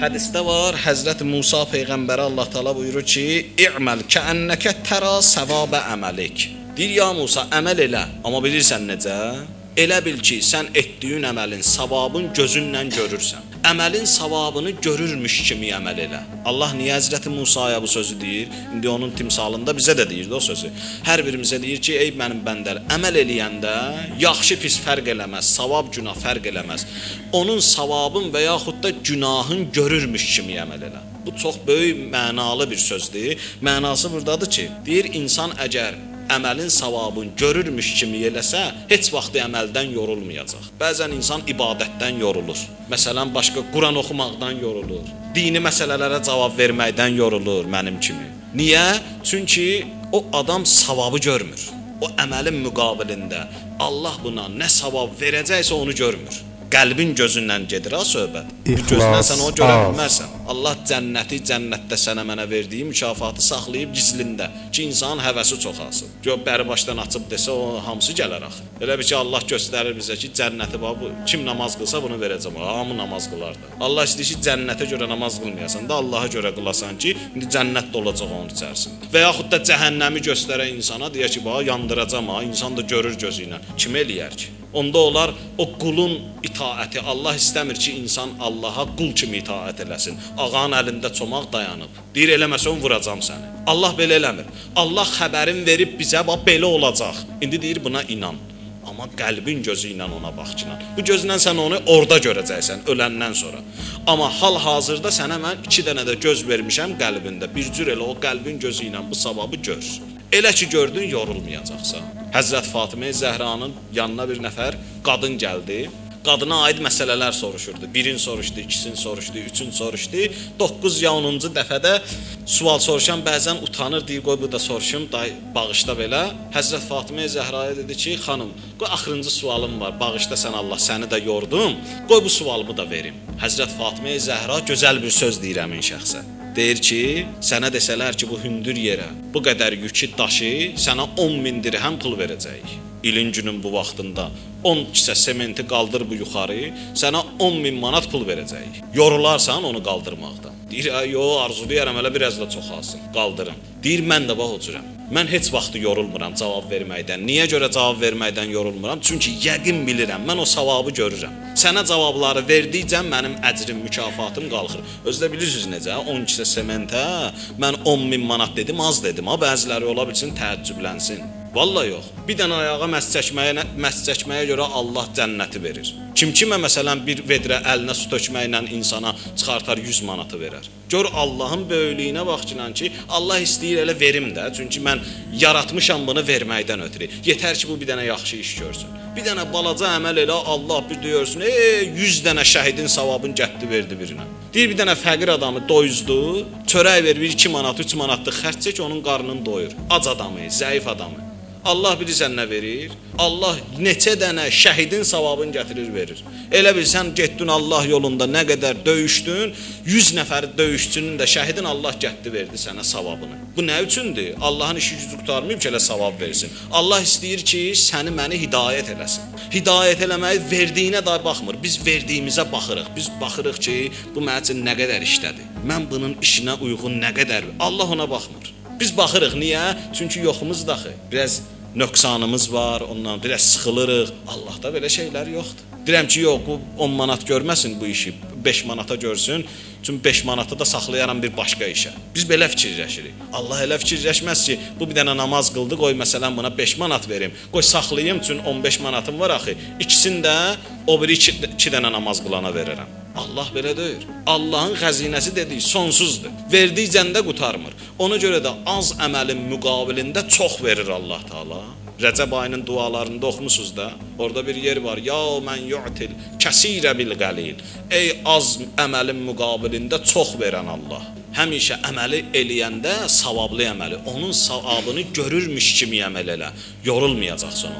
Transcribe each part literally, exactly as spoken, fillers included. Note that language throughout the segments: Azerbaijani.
Hədisdə var, Həzrət Musa peyğəmbərə Allah Taala buyurur ki, "İ'məl kəənnəkə tərə səvabə əməlik." Deyir ya Musa, əməl elə, amma bilirsən necə? Elə bil ki, sən etdiyin əməlin savabını gözünlə görürsən. Əməlin savabını görürmüş kimi əməl elə. Allah niyə Həzrət Musaya bu sözü deyir? İndi onun timsalında bizə də deyirdi o sözü. Hər birimizə deyir ki, ey mənim bəndər, əməl eləyəndə yaxşı pis fərq eləməz, savab günah fərq eləməz. Onun savabın və yaxud da günahın görürmüş kimi əməl elə. Bu çox böyük mənalı bir sözdür. Mənası burdadır ki, deyir insan əgər əməlin savabını görürmüş kimi eləsə, heç vaxt əməldən yorulmayacaq. Bəzən insan ibadətdən yorulur. Məsələn, başqa Quran oxumaqdan yorulur. Dini məsələlərə cavab verməkdən yorulur mənim kimi. Niyə? Çünki o adam savabı görmür. O əməlin müqabilində Allah buna nə savab verəcəksə onu görmür. Qəlbin gözündən gedir ha söhbət. Gözündən sən onu görə bilmərsən. Allah cənnəti cənnətdə sənə mənə verdiyi mükafatı saxlayıb gizlində ki, insanın həvəsi çoxalsın. Gör bəri başdan açıb desə o hamısı gələr axı. Elə bir ki Allah göstərir bizə ki, cənnəti bax bu kim namaz qılsa bunu verəcəm. Hamı namaz qılardı. Allah istəyir ki, cənnətə görə namaz qılmayasan da Allaha görə qılasan ki, indi cənnətdə olacaq onun içərisində. Və yaxud da cəhənnəmi göstərən insana deyə ki, bax yandıracam ha, insan da görür gözü ilə. Kim eləyər ki? Onda olar o qulun itaəti. Allah istəmir ki, insan Allaha qul kimi itaət eləsin. Ağanın əlində çomaq dayanıb. Deyir, eləməsən vuracam səni. Allah belə eləmir. Allah xəbərin verib bizə, bax, belə olacaq. İndi deyir, buna inan. Amma qəlbin gözü ilə ona bax ki, inan. Bu gözlə sən onu orada görəcəksən, öləndən sonra. Amma hal-hazırda sənə mən iki dənə də göz vermişəm qəlbində. Bir cür elə o qəlbin gözü ilə bu savabı gör. Elə ki gördün, yorulmayacaqsan. Həzrət Fatimə Zəhranın yanına bir nəfər qadın gəldi. Qadına aid məsələlər soruşurdu. Birin soruşdu, ikisin soruşdu, üçün soruşdu. doqquz ya onuncu dəfədə sual soruşan bəzən utanır, deyir, qoy bu da soruşum, day bağışla belə. Həzrət Fatimə Zəhraya dedi ki, xanım, qoy axırıncı sualım var, bağışla sən Allah, səni də yordum, qoy bu sualımı da verim. Həzrət Fatimə Zəhra gözəl bir söz deyir həmin şəxsə. Deyir ki, sənə desələr ki, bu hündür yerə, bu qədər yükü daşı, sənə on min dirhəm pul verəcəyik. İlin günün bu vaxtında on kisə sementi qaldır bu yuxarı, sənə on min manat pul verəcəyik. Yorularsan onu qaldırmaqdan. Deyir, yo, arzulayarım, elə biraz da çox alsın, qaldırım. Deyir, mən də bax o cürəm. Mən heç vaxt yorulmuram cavab verməkdən. Niyə görə cavab verməkdən yorulmuram? Çünki yəqin bilirəm, mən o savabı görürəm. Sənə cavabları verdikcə mənim əcrim, mükafatım qalxır. Özdə bilirsiniz necə? on kisə sementə mən on min manat dedim, az dedim. Ha, bəziləri ola bilsin, təəccüblənsin. Vallahi yox. Bir dənə ayağa məs çəkməyə, məs çəkməyə görə Allah cənnəti verir. Kim kimə məsələn bir vedrə əlinə su tökməklə insana çıxartar yüz manatı verər. Gör Allahın böyüklüyünə baxçınan ki, Allah istəyir elə verim də. Çünki mən yaratmışam bunu verməkdən ötürü. Yetər ki, bu bir dənə yaxşı iş görsün. Bir dənə balaca əməl elə Allah bir deyirsin, ey yüz dənə şəhidin savabını gətdi verdi birinə. Deyir bir dənə fəqir adamı doyuzdu, çörək verir iki manat, üç manatlıq xərc çək onun qarnını doyur. Ac adamı, zəif adamı. Allah bilirsən nə verir? Allah neçə dənə şəhidin savabını gətirir, verir. Elə bilsən, getdin Allah yolunda nə qədər döyüşdün, yüz nəfər döyüşçünün də şəhidin Allah gətdi verdi sənə savabını. Bu nə üçündür? Allahın işi gücü qurtarmayıb ki, elə savab versin. Allah istəyir ki, səni məni hidayət eləsin. Hidayət eləməyi verdiyinə da baxmır. Biz verdiyimizə baxırıq. Biz baxırıq ki, bu mənim üçün nə qədər işlədi. Mən bunun işinə uyğun nə qədər? Allah ona baxmır. Biz baxırıq, niyə? Çünki yoxumuz daxı. Biraz nöqsanımız var, ondan biraz sıxılırıq. Allahda belə şeylər yoxdur. Deyirəm ki, yox, bu on manat görməsin bu işi, beş manata görsün. Çünki beş manatı da saxlayaram bir başqa işə. Biz belə fikirləşirik. Allah elə fikirləşməz ki, bu bir dənə namaz qıldı, qoy məsələn buna beş manat verim. Qoy saxlayım, çünki on beş manatım var axı. İkisini də o biri iki, iki dənə namaz qılana verirəm. Allah belə deyir. Allahın xəzinəsi dediyi sonsuzdur. Verdikcəndə qurtarmır. Ona görə də az əməlin müqabilində çox verir Allah Taala. Rəcəb ayının dualarında oxumusunuz da, orada bir yer var. Ya mən yu'til kəsirə bil qalil. Ey az əməlin müqabilində çox verən Allah. Həmişə əməli eləyəndə savablı əməli, onun savabını görürmüş kimi əməl elə. Yorulmayacaqsan ondan.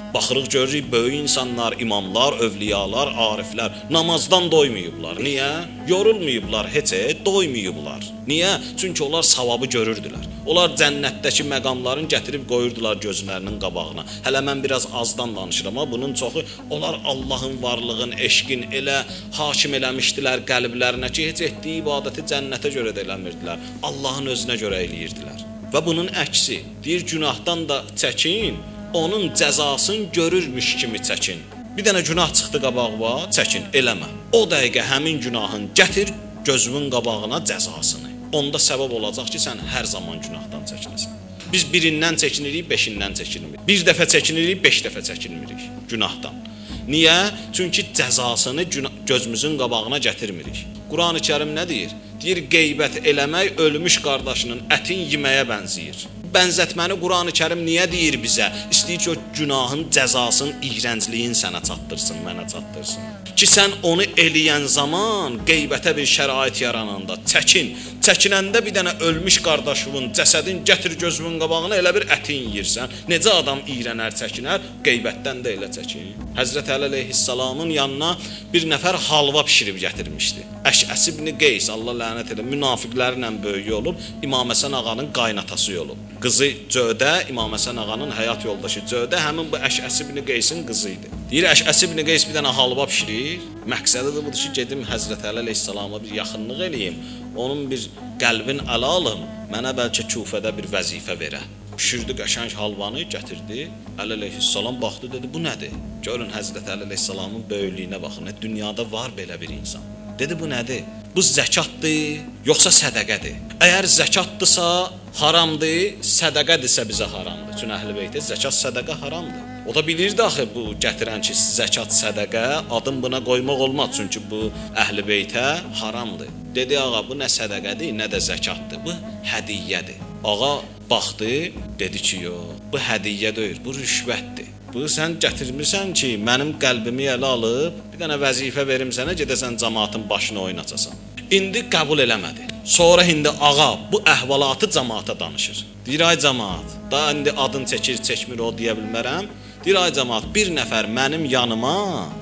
Baxırıq görürük böyük insanlar, imamlar, övliyalar, ariflər namazdan doymayıblar. Niyə? Yorulmayıblar, heç doymayıblar. Niyə? Çünki onlar savabı görürdülər. Onlar cənnətdəki məqamların gətirib qoyurdular gözlərinin qabağına. Hələ mən biraz azdan danışıram, amma bunun çoxu onlar Allahın varlığın, eşqin elə hakim eləmişdilər qəlblərinə ki, heç etdiyi ibadəti cənnətə görə də eləmirdilər. Allahın özünə görə eləyirdilər. Və bunun əksi, deyir günahdan da çəkin, onun cəzasını görürmüş kimi çəkin. Bir dənə günah çıxdı qabağına, çəkin, eləmə. O dəqiqə həmin günahın gətir gözünün qabağına cəzasını. Onda səbəb olacaq ki, sən hər zaman günahdan çəkinəsən. Biz birindən çəkinirik, beşindən çəkinmirik. Bir dəfə çəkinirik, beş dəfə çəkinmirik günahdan. Niyə? Çünki cəzasını gözümüzün qabağına gətirmirik. Qurani-Kərim nə deyir? Deyir, qeybət eləmək ölmüş qardaşının ətin yeməyə bənzəyir. Bənzətməni Qurani-Kərim niyə deyir bizə? İstəyir ki, o günahın cəzasının, iyrəncliyin sənə çatdırsın, mənə çatdırsın. Ki, sən onu eləyən zaman qeybətə bir şərait yarananda çəkin. Çəkinəndə bir dənə ölmüş qardaşının cəsədin gətir gözünün qabağına elə bir ətin yeyirsən. Necə adam iyrənər, çəkinər? Qeybətdən də elə çəkin. Həzrət Əli əleyhissalamın yanına bir nəfər halva bişirib gətirmişdi. Əşəs ibn Qeys, Allah lənət elə, münafiqlərlə böyüyü olub, İmam Həsən ağanın qaynatası olub. Qızı Cödə, İmam Həsən ağanın həyat yoldaşı Cödə həmin bu Əşəs ibn Qeysin qızı idi. Deyir, Əşəs ibn Qeys bir dənə halva bişirir. Məqsədi də budur ki, gedim Həzrət Əli əleyhissalama bir yaxınlıq eləyim. Onun bir qəlbin ələ alım, mənə bəlkə Kufədə bir vəzifə verə. Pişirdi qəşəng halvanı, gətirdi. Əli əleyhissalam baxdı, dedi, bu nədir? Görün Həzrət Əli əleyhissalamın böyüklüyünə baxın. Dünyada var belə bir insan. Dedi, bu nədir? Bu zəkatdır, yoxsa sədəqədir? Əgər zəkatdırsa haramdır, sədəqədirsə bizə haramdır. Çünki Əhl-i Beytə zəkat, sədəqə haramdır. O da bilirdi axı bu gətirən ki, zəkat, sədəqə, adım buna qoymaq olmaz. Çünki bu Əhl-i Beytə haramdır. Dedi, ağa, bu nə sədəqədir, nə də zəkatdır. Bu hədiyyədir. Ağa baxdı, dedi ki, yox, bu hədiyyə deyil, bu rüşvətdir. Bu sən gətirmirsən ki, mənim qəlbimi ələ alıb, bir dənə vəzifə verim sənə, gedəsən cəmaatın başına oynacasan. İndi qəbul eləmədi. Sonra indi ağa bu əhvalatı cəmaata danışır. Deyir, ay cəmaat, da indi adın çəkir, çəkmir o deyə bilmərəm. Deyir, ay cəmaat, bir nəfər mənim yanıma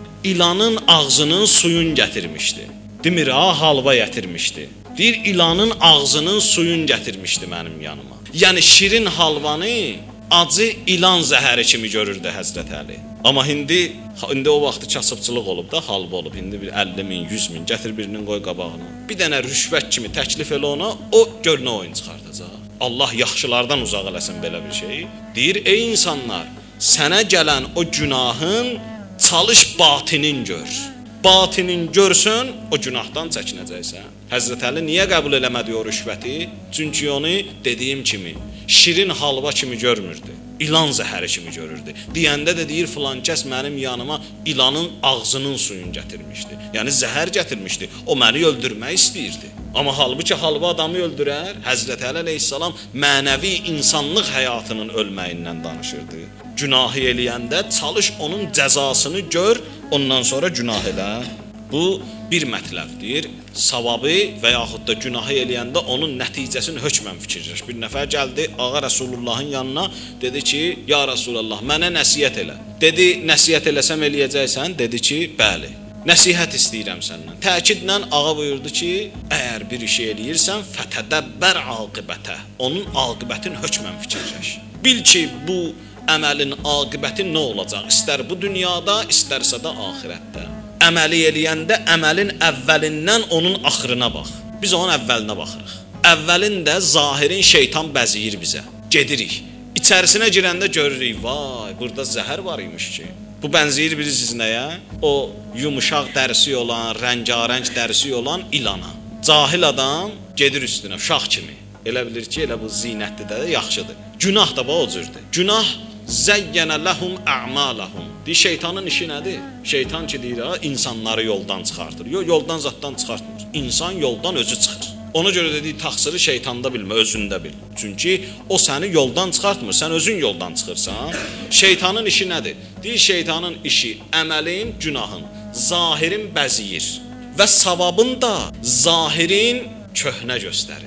ilanın ağzının suyun gətirmişdi. Demir, ha, halva gətirmişdi. Deyir, ilanın ağzının suyun gətirmişdi mənim yanıma. Yəni şirin halvanı acı ilan zəhəri kimi görürdü Həzrət Əli. Amma indi, indi o vaxtı kasıbçılıq olub da, halva olub. İndi bir əlli min, yüz min gətir birinin qoy qabağına. Bir dənə rüşvət kimi təklif elə ona, o gör nə oyun çıxardacaq. Allah yaxşılardan uzaq eləsin belə bir şey. Deyir, ey insanlar, sənə gələn o günahın çalış batinin gör. Batinin görsün, o günahdan çəkinəcəksən. Həzrət Əli niyə qəbul eləmədi o rüşvəti? Çünki onu dediyim kimi şirin halva kimi görmürdü. İlan zəhəri kimi görürdü. Deyəndə də deyir, filan kəs mənim yanıma ilanın ağzının suyunu gətirmişdi. Yəni zəhər gətirmişdi. O məni öldürmək istəyirdi. Amma halbuki halva adamı öldürər. Həzrət Əli əleyhissalam mənəvi insanlıq həyatının ölməyindən danışırdı. Günahı eləyəndə çalış onun cəzasını gör, ondan sonra günah elə. Bu bir mətləbdir. Savabı və yaxud da günahı eləyəndə onun nəticəsini hökmən fikirləş. Bir nəfər gəldi Ağa Rəsulullahın yanına, dedi ki, ya Rəsulullah, mənə nəsihət elə. Dedi, nəsihət eləsəm eləyəcəksən? Dedi ki, bəli. Nəsihət istəyirəm səndən. Təkidlə ağa buyurdu ki, əgər bir işi eləyirsən, fətədəbbər aqibətə. Onun aqibətini hökmən fikirləş. Bil ki, bu əməlin aqibəti nə olacaq? İstər bu dünyada, istərsə də axirətdə. Əməli eləyəndə əməlin əvvəlindən onun axırına bax. Biz onun əvvəlinə baxırıq. Əvvəlində zahirin şeytan bəziyir bizə. Gedirik. İçərisinə girəndə görürük, vay, burada zəhər var imiş ki. Bu bənzəyir bilirsiniz nəyə? O yumuşaq dərisi olan, rəngarəng dərisi olan ilana. Cahil adam gedir üstünə, uşaq kimi. Elə bilir ki, elə bu zinətli də yaxşıdır. Günah da bu o cürdür. Günah Zəyyənə ləhum ə'maləhum. Deyir, şeytanın işi nədir? Şeytan ki, deyir, ha, insanları yoldan çıxartır. Yox, yoldan zatdan çıxartmır. İnsan yoldan özü çıxır. Ona görə də deyir, taxsırı şeytanda bilmə, özündə bil. Çünki o səni yoldan çıxartmır, sən özün yoldan çıxırsan. Şeytanın işi nədir? Deyir, şeytanın işi əməlin, günahın, zahirin bəziyir və savabın da zahirin köhnə göstərir.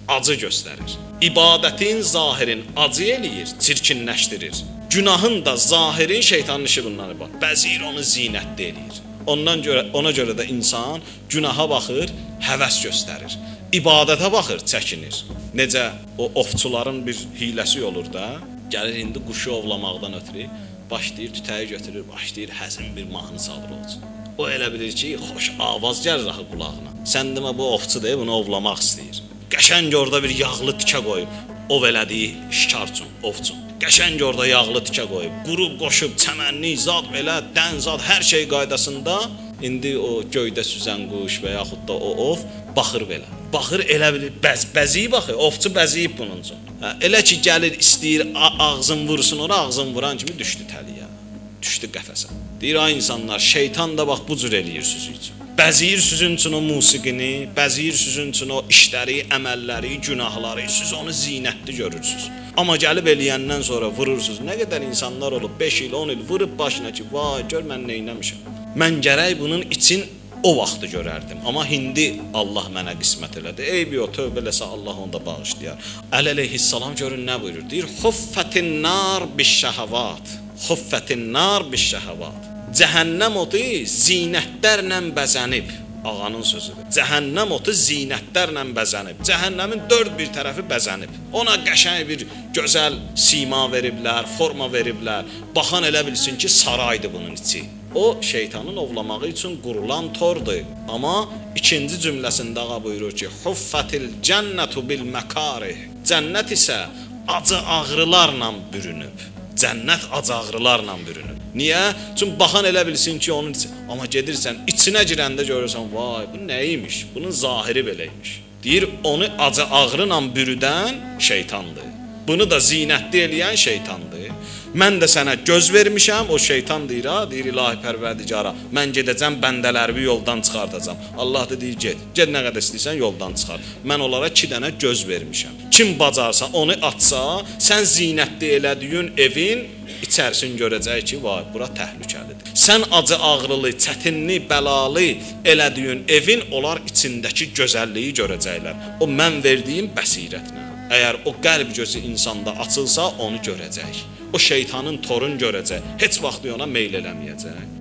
acı göstərir. İbadətin zahirin acı eləyir, çirkinləşdirir. Günahın da zahirin şeytanın işi bundan ibarət. Bəzir onu zinətli eləyir. Ondan görə ona görə də insan günaha baxır, həvəs göstərir. İbadətə baxır, çəkinir. Necə o ovçuların bir hiləsi olur da, gəlir indi quşu ovlamaqdan ötürü başlayır tütəyi götürür, başlayır həzin bir mahnı salır olsun. O elə bilir ki, xoş avaz gəlir axı qulağına. Sən demə bu ovçu deyib bunu ovlamaq istəyir. Qəşəng orada bir yağlı tikə qoyub, ov elədiyi şikar üçün, ovçu. Qəşəng orada yağlı tikə qoyub, qurub qoşub, çəmənli, zad belə, dən zad, hər şey qaydasında. İndi o göydə süzən quş və yaxud da o ov baxır belə. Baxır elə bilir, bəz, bəziyib baxır, ovçu bəziyib bunun üçün. Hə, elə ki gəlir istəyir ağzın vursun ora, ağzın vuran kimi düşdü təliyə. Düşdü qəfəsə. Deyir ay insanlar, şeytan da bax bu cür eləyir sizin üçün. Bəziyir sizin üçün o musiqini, bəziyir sizin üçün o işləri, əməlləri, günahları, siz onu zinətli görürsüz. Amma gəlib eləyəndən sonra vurursunuz. Nə qədər insanlar olub beş il, on il vurub başına ki, vay gör mən nə etmişəm. Mən gərək bunun için o vaxtı görərdim. Amma indi Allah mənə qismət elədi. Eybi o, tövbə eləsə Allah onu da bağışlayar. Əli əleyhissalam görün nə buyurur? Deyir, xuffətin nar biş-şəhəvat. Xuffətin nar biş-şəhəvat. Cəhənnəm otu zinətlərlə bəzənib. Ağanın sözüdür. Cəhənnəm otu zinətlərlə bəzənib. Cəhənnəmin dörd bir tərəfi bəzənib. Ona qəşəng bir gözəl sima veriblər, forma veriblər. Baxan elə bilsin ki, saraydır bunun içi. O şeytanın ovlamağı üçün qurulan tordur. Amma ikinci cümləsində ağa buyurur ki, Huffətil cənnətu bil məkarih. Cənnət isə acı ağrılarla bürünüb. Cənnət acı ağrılarla bürünüb. Niyə? Çünki baxan elə bilsin ki, onun için. Amma gedirsən, içinə girəndə görürsən, vay, bu nəymiş? Bunun zahiri beləymiş. Deyir, onu acı ağrıyla bürüdən şeytandır. Bunu da zinətli eləyən şeytandır. Mən də sənə göz vermişəm, o şeytan deyir, ha, deyir ilahi pərverdigara, mən gedəcəm bəndələrimi yoldan çıxardacam. Allah da deyir, get, get nə qədər istəyirsən yoldan çıxar. Mən onlara iki dənə göz vermişəm. Kim bacarsa, onu atsa, sən zinətli elədiyin evin içərisini görəcək ki, vay, bura təhlükəlidir. Sən acı ağrılı, çətinli, bəlalı elədiyin evin onlar içindəki gözəlliyi görəcəklər. O mən verdiyim bəsirətlə. Əgər o qəlb gözü insanda açılsa, onu görəcək. O şeytanın torun görəcək. Heç vaxt ona meyl eləməyəcək.